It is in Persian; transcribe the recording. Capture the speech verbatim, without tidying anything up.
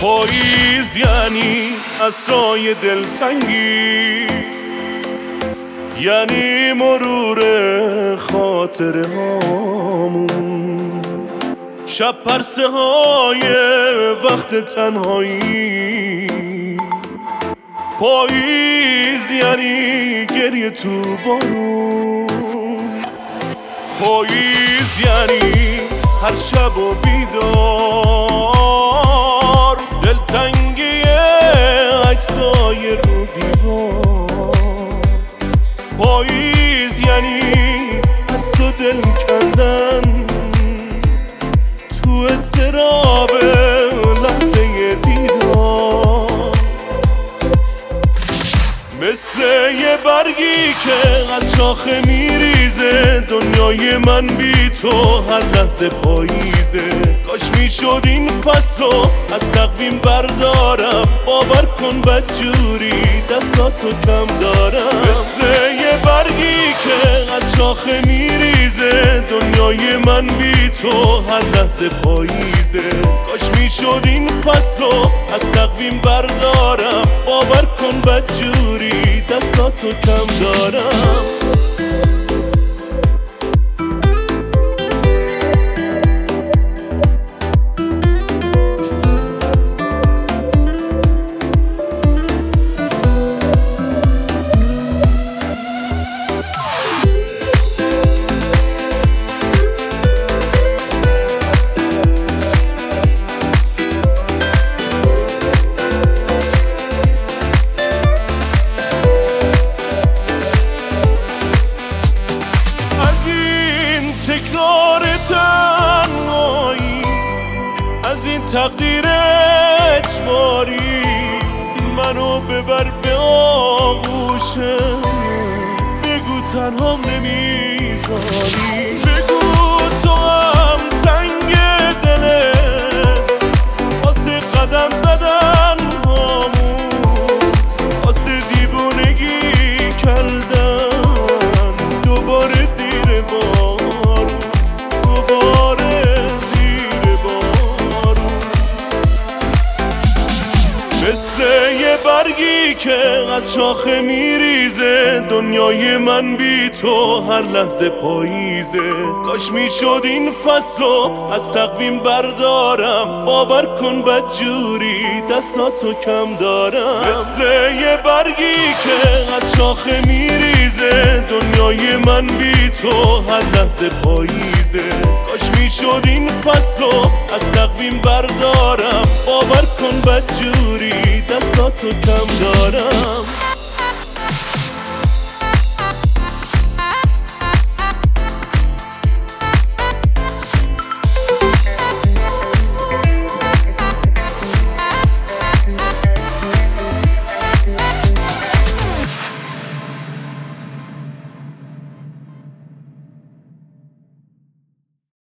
پاییز یعنی اسرای دلتنگی، یعنی مرور خاطره هامون، شب پرسه های وقت تنهایی. پاییز یعنی گریه تو بارون، پاییز یعنی هر شب و بیدار، دلتنگی عکسای رو دیوار. پاییز یعنی از تو دل کندن تو اضطراب لحظه دیدار، مثل یه برگی که از شاخه میریزه. دنیای من بی تو هر لحظه پاییزه. کاش میشد این فصلو از تقویم بردارم، باور کن بدجوری دستاتو کم دارم. مثل یه برگی که از شاخه میریزه. دنیای من بی تو هر لحظه پاییزه. کاش میشد این فصلو از تقویم بردارم، باور کن بدجوری دستاتو کم دارم. تکرار تنهایی، از این تقدیر اجباری، منو ببر به آغوشت. بگو تنهام نمیذاری، بگو تو هم تنگ دلت واسه قدم زدن هامون، واسه دیوونگی کردن دوباره زیر بار، مثل یه برگی که از شاخه میریزه. دنیای من بی تو هر لحظه پاییزه. کاش میشد این فصلو از تقویم بردارم، باور کن بدجوری دستاتو کم دارم. مثل یه برگی که از شاخه میریزه. دنیای من بی تو هر لحظه پاییزه. کاش میشد این فصلو از تقویم بردارم، باور کن بدجوری دستاتو کم دارم.